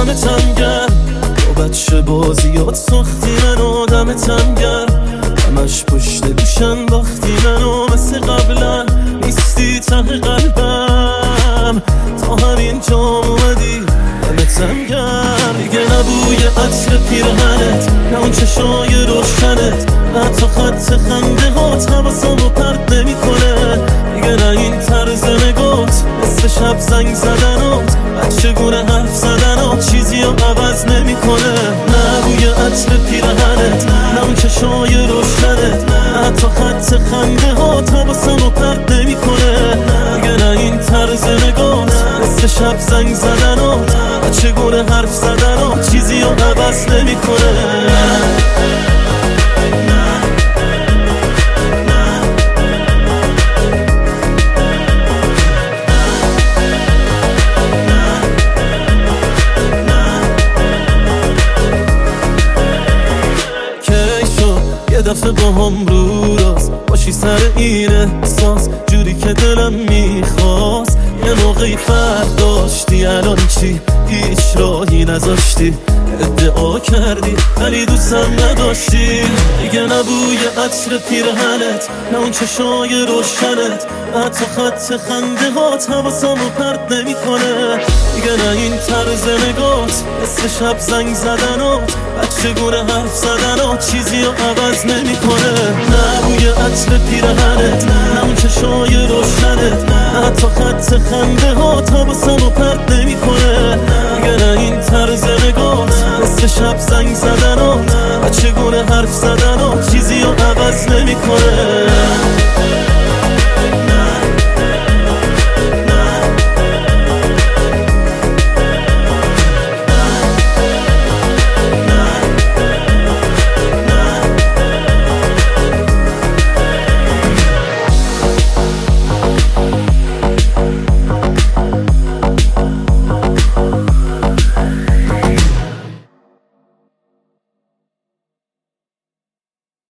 دمتم گرم، با بچه بازیات ساختی منو دمتم گرم، همش پشت گوشم باختی منو مثل قبلا نیستی ته قلبم، تا همین جام اومدی دمتم گرم. دیگه نبوی عطر پیرهنت، نه اون چشای روشنت، نه حتی خط خنده هات حواسمو پرت نمیکنه، دیگه نه این طرز نگات مثل شب زنگ زدنات، بچه گونه حرف زدنات چیزی رو عوض نمیکنه. نه بوی عطر پیرهنت، نه اون چشای روشنت، نه حتی خط خنده هات حواسمو پرت نمیکنه، دیگه نه این طرز نگات مثل شب زنگ زدنات، بچه گونه حرف زدنات چیزی رو عوض نمیکنه. یه دفعه با هم رو راست باشی سر این احساس، جوری که دلم میخواست، یه موقعی فرق داشتی الان چی؟ هیچ راهی نذاشتی، ادعا کردی ولی دوستم نداشتی. دیگه نبوی عطر پیرهنت، نه اون چشای روشنت، حتی خط خنده هات حواسمو پرت نمیکنه، دیگه نه این طرز نگات مثل شب زنگ زدنات، بچه گونه حرف زدنات چیزی رو عوض نمیکنه. نه بوی عطر پیرهنت، نه اون چشای روشنت، نه حتی خط خنده هات حواسمو پرت نمیکنه، دیگه نه این طرز نگات مثل شب زنگ زدنات، بچه گونه حرف زدنات چیزی رو عوض نمیکنه.